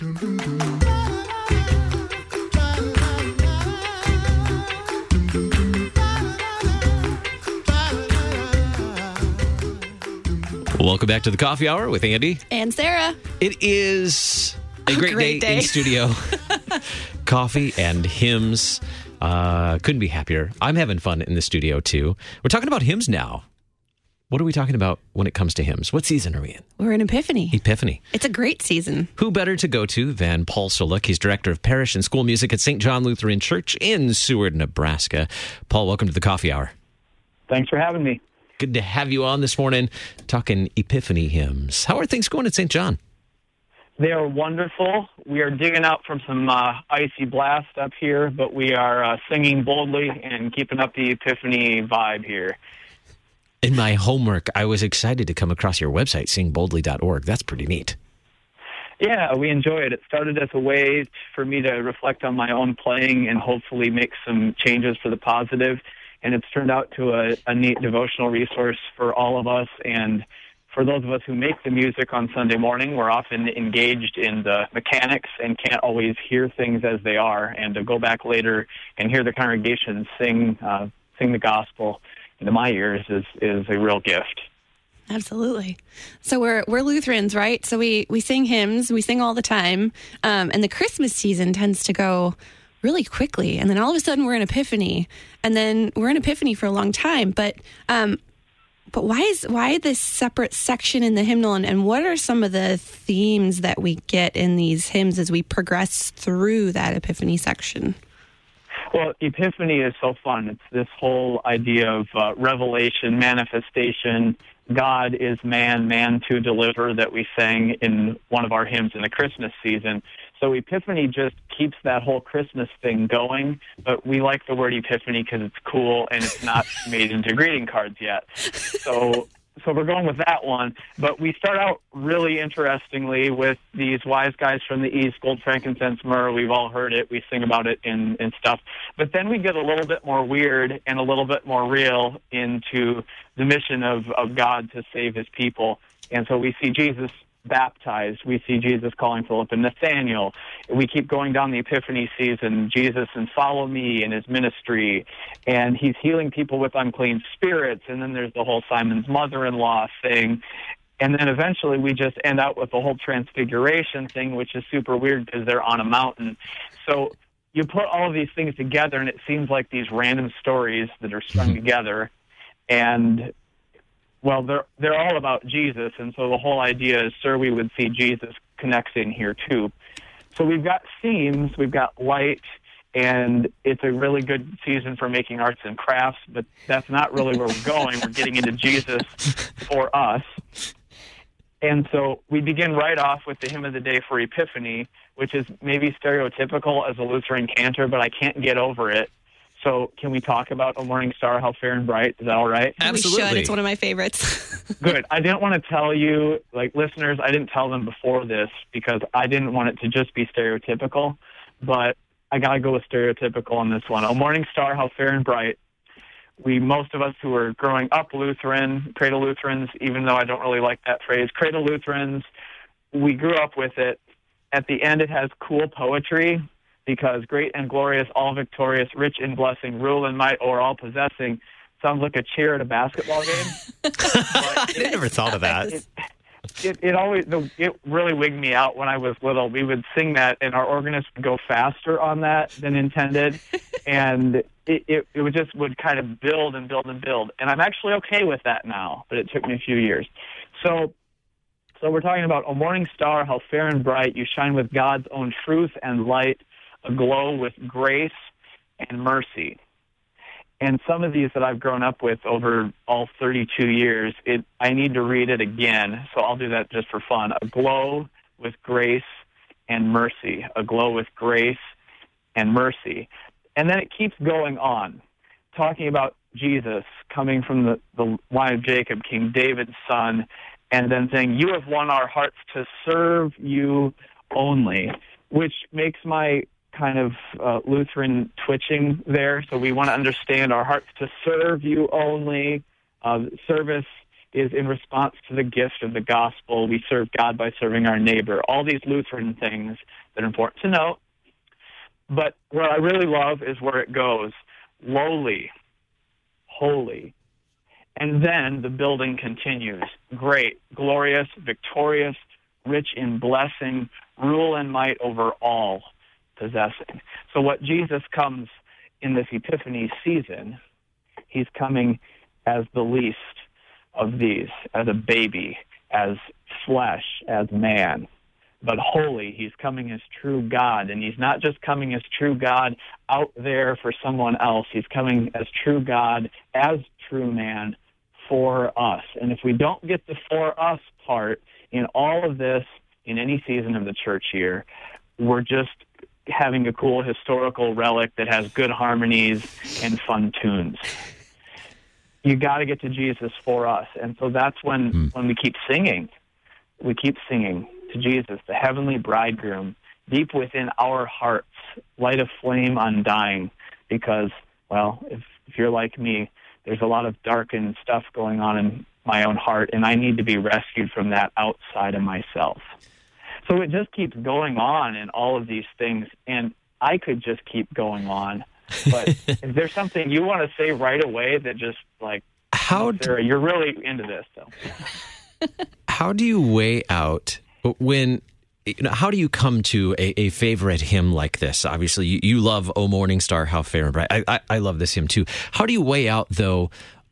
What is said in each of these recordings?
Welcome back to the Coffee Hour with Andy and Sarah. It is a great day in studio. Coffee and hymns. Couldn't be happier. I'm having fun in the studio, too. We're talking about hymns now. What are we talking about when it comes to hymns? What season are we in? We're in Epiphany. Epiphany. It's a great season. Who better to go to than Paul Solik? He's director of parish and school music at St. John Lutheran Church in Seward, Nebraska. Paul, welcome to the Coffee Hour. Thanks for having me. Good to have you on this morning talking Epiphany hymns. How are things going at St. John? They are wonderful. We are digging out from some icy blast up here, but we are singing boldly and keeping up the Epiphany vibe here. In my homework, I was excited to come across your website, singboldly.org. That's pretty neat. Yeah, we enjoy it. It started as a way for me to reflect on my own playing and hopefully make some changes for the positive. And it's turned out to a neat devotional resource for all of us. And for those of us who make the music on Sunday morning, we're often engaged in the mechanics and can't always hear things as they are. And to go back later and hear the congregation sing the gospel into my ears is a real gift. Absolutely. So we're Lutherans, right? So we sing hymns, we sing all the time. And the Christmas season tends to go really quickly. And then all of a sudden we're in Epiphany. And then we're in Epiphany for a long time. But why this separate section in the hymnal? And what are some of the themes that we get in these hymns as we progress through that Epiphany section? Well, Epiphany is so fun. It's this whole idea of revelation, manifestation. God is man, man to deliver that we sang in one of our hymns in the Christmas season. So Epiphany just keeps that whole Christmas thing going, but we like the word Epiphany because it's cool and it's not made into greeting cards yet. So we're going with that one. But we start out really interestingly with these wise guys from the East, gold, frankincense, myrrh. We've all heard it. We sing about it in stuff. But then we get a little bit more weird and a little bit more real into the mission of God to save his people. And so we see Jesus baptized. We see Jesus calling Philip and Nathaniel. We keep going down the Epiphany season, Jesus and follow me in his ministry, and he's healing people with unclean spirits, and then there's the whole Simon's mother-in-law thing, and then eventually we just end out with the whole transfiguration thing, which is super weird because they're on a mountain. So you put all of these things together, and it seems like these random stories that are strung together, and well, they're all about Jesus, and so the whole idea is, sir, we would see Jesus connects in here too. So we've got themes, we've got light, and it's a really good season for making arts and crafts, but that's not really where we're going. We're getting into Jesus for us. And so we begin right off with the hymn of the day for Epiphany, which is maybe stereotypical as a Lutheran cantor, but I can't get over it. So can we talk about O Morning Star, How Fair and Bright? Is that all right? Absolutely. We should. It's one of my favorites. Good. I didn't want to tell you, listeners, I didn't tell them before this because I didn't want it to just be stereotypical, but I got to go with stereotypical on this one. O Morning Star, How Fair and Bright. Most of us who were growing up Lutheran, Cradle Lutherans, even though I don't really like that phrase, Cradle Lutherans, we grew up with it. At the end, it has cool poetry, because great and glorious, all victorious, rich in blessing, rule and might o'er all possessing, sounds like a cheer at a basketball game. I never thought of that. It really wigged me out when I was little. We would sing that, and our organist would go faster on that than intended, and it would kind of build and build and build. And I'm actually okay with that now, but it took me a few years. So we're talking about O morning star, how fair and bright, you shine with God's own truth and light, aglow with grace and mercy. And some of these that I've grown up with over all 32 years, I need to read it again, so I'll do that just for fun. Aglow with grace and mercy. Aglow with grace and mercy. And then it keeps going on, talking about Jesus coming from the line of Jacob, King David's son, and then saying, you have won our hearts to serve you only, which makes my kind of Lutheran twitching there. So we want to understand our hearts to serve you only. Service is in response to the gift of the gospel. We serve God by serving our neighbor. All these Lutheran things that are important to note. But what I really love is where it goes, lowly, holy. And then the building continues. Great, glorious, victorious, rich in blessing, rule and might over all, possessing. So what Jesus comes in this Epiphany season, he's coming as the least of these, as a baby, as flesh, as man. But holy, he's coming as true God. And he's not just coming as true God out there for someone else. He's coming as true God, as true man, for us. And if we don't get the for us part in all of this, in any season of the church year, we're just having a cool historical relic that has good harmonies and fun tunes. You got to get to Jesus for us. And so that's when we keep singing. We keep singing to Jesus, the heavenly bridegroom, deep within our hearts, light a flame undying. Because, well, if you're like me, there's a lot of darkened stuff going on in my own heart, and I need to be rescued from that outside of myself. So it just keeps going on in all of these things, and I could just keep going on. But is there something you want to say right away that just, like, Sarah, you're really into this, so. How do you weigh out when, how do you come to a favorite hymn like this? Obviously, you love O Morning Star, How Fair and Bright. I love this hymn too. How do you weigh out, though,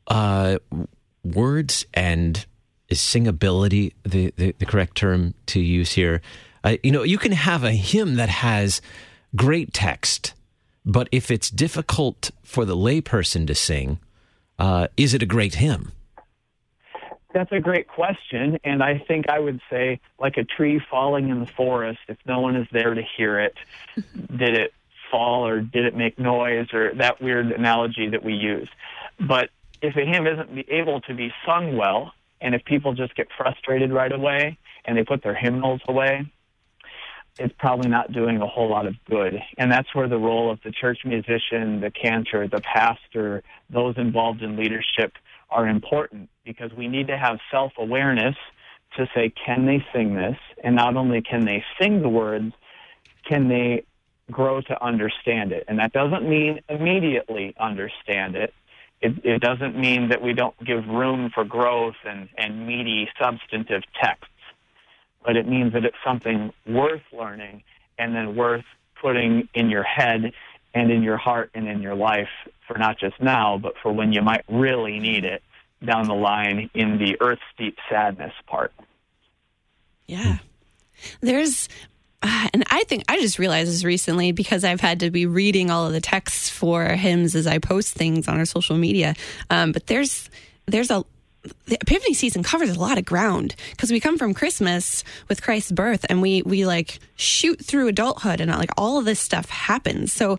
words and is singability the correct term to use here? You can have a hymn that has great text, but if it's difficult for the layperson to sing, is it a great hymn? That's a great question, and I think I would say, like a tree falling in the forest, if no one is there to hear it, did it fall or did it make noise, or that weird analogy that we use. But if a hymn isn't able to be sung well, and if people just get frustrated right away and they put their hymnals away, it's probably not doing a whole lot of good. And that's where the role of the church musician, the cantor, the pastor, those involved in leadership are important, because we need to have self-awareness to say, can they sing this? And not only can they sing the words, can they grow to understand it? And that doesn't mean immediately understand it. It doesn't mean that we don't give room for growth and meaty, substantive texts. But it means that it's something worth learning and then worth putting in your head and in your heart and in your life for not just now, but for when you might really need it down the line in the earth's deep sadness part. Yeah. There's, and I think I just realized this recently because I've had to be reading all of the texts for hymns as I post things on our social media. But there's the Epiphany season covers a lot of ground because we come from Christmas with Christ's birth and we like shoot through adulthood and like all of this stuff happens. So,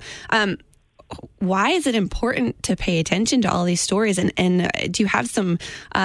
why is it important to pay attention to all these stories? And do you have some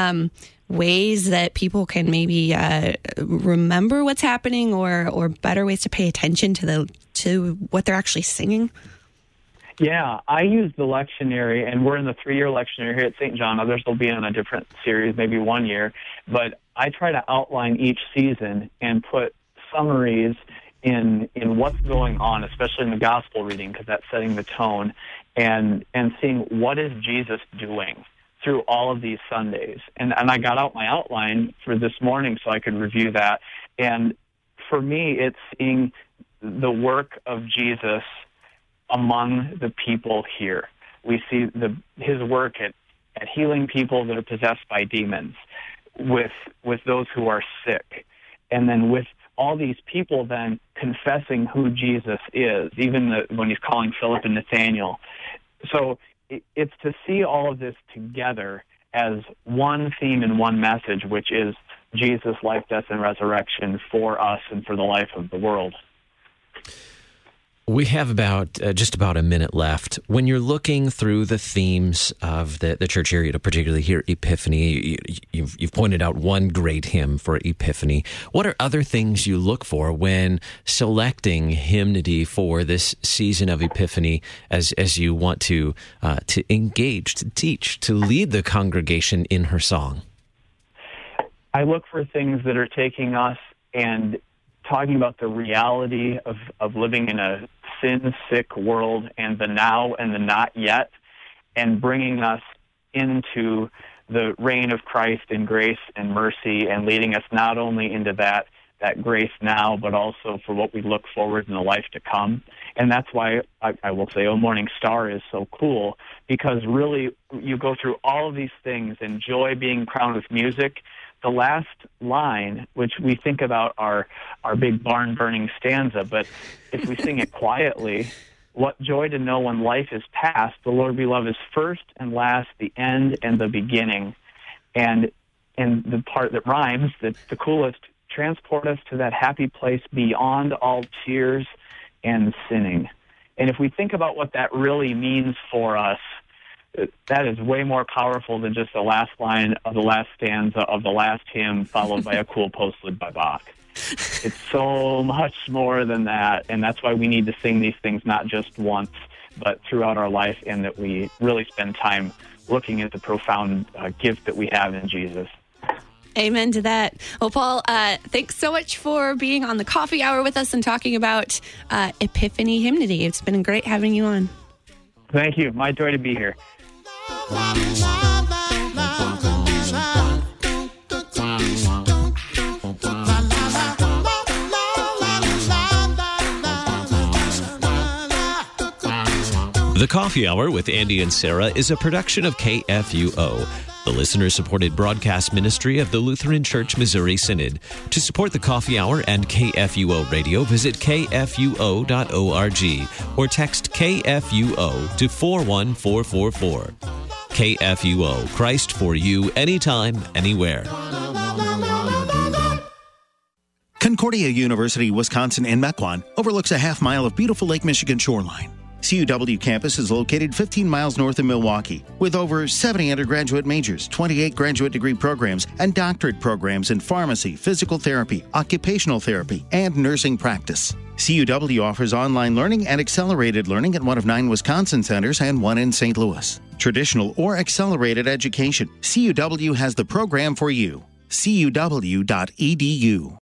ways that people can maybe remember what's happening, or better ways to pay attention to what they're actually singing? Yeah, I use the lectionary, and we're in the 3-year lectionary here at St. John. Others will be on a different series, maybe 1 year. But I try to outline each season and put summaries in what's going on, especially in the gospel reading, because that's setting the tone, and seeing what is Jesus doing through all of these Sundays. And I got out my outline for this morning so I could review that. And for me, it's seeing the work of Jesus among the people here. We see his work at healing people that are possessed by demons, with those who are sick, and then with all these people then confessing who Jesus is, even when he's calling Philip and Nathaniel. So it's to see all of this together as one theme and one message, which is Jesus' life, death, and resurrection for us and for the life of the world. We have just about a minute left. When you're looking through the themes of the church area, particularly here, Epiphany, you've pointed out one great hymn for Epiphany. What are other things you look for when selecting hymnody for this season of Epiphany as you want to engage, to teach, to lead the congregation in her song? I look for things that are taking us and talking about the reality of living in a sin-sick world and the now and the not yet, and bringing us into the reign of Christ in grace and mercy, and leading us not only into that grace now, but also for what we look forward in the life to come. And that's why I will say, O Morning Star is so cool, because really you go through all of these things, and joy being crowned with music. The last line, which we think about our big barn-burning stanza, but if we sing it quietly, what joy to know when life is past, the Lord we love is first and last, the end and the beginning. And the part that rhymes, the coolest, transport us to that happy place beyond all tears and sinning. And if we think about what that really means for us, that is way more powerful than just the last line of the last stanza of the last hymn followed by a cool postlude by Bach. It's so much more than that, and that's why we need to sing these things not just once, but throughout our life, and that we really spend time looking at the profound gift that we have in Jesus. Amen to that. Well, Paul, thanks so much for being on the coffee hour with us and talking about Epiphany Hymnody. It's been great having you on. Thank you. My joy to be here. The Coffee Hour with Andy and Sarah is a production of KFUO, the listener-supported broadcast ministry of the Lutheran Church Missouri Synod. To support the Coffee Hour and KFUO Radio, visit kfuo.org or text KFUO to 41444. KFUO, Christ for you, anytime, anywhere. Concordia University, Wisconsin in Mequon overlooks a half mile of beautiful Lake Michigan shoreline. CUW campus is located 15 miles north of Milwaukee, with over 70 undergraduate majors, 28 graduate degree programs, and doctorate programs in pharmacy, physical therapy, occupational therapy, and nursing practice. CUW offers online learning and accelerated learning at one of 9 Wisconsin centers and 1 in St. Louis. Traditional or accelerated education, CUW has the program for you. CUW.edu.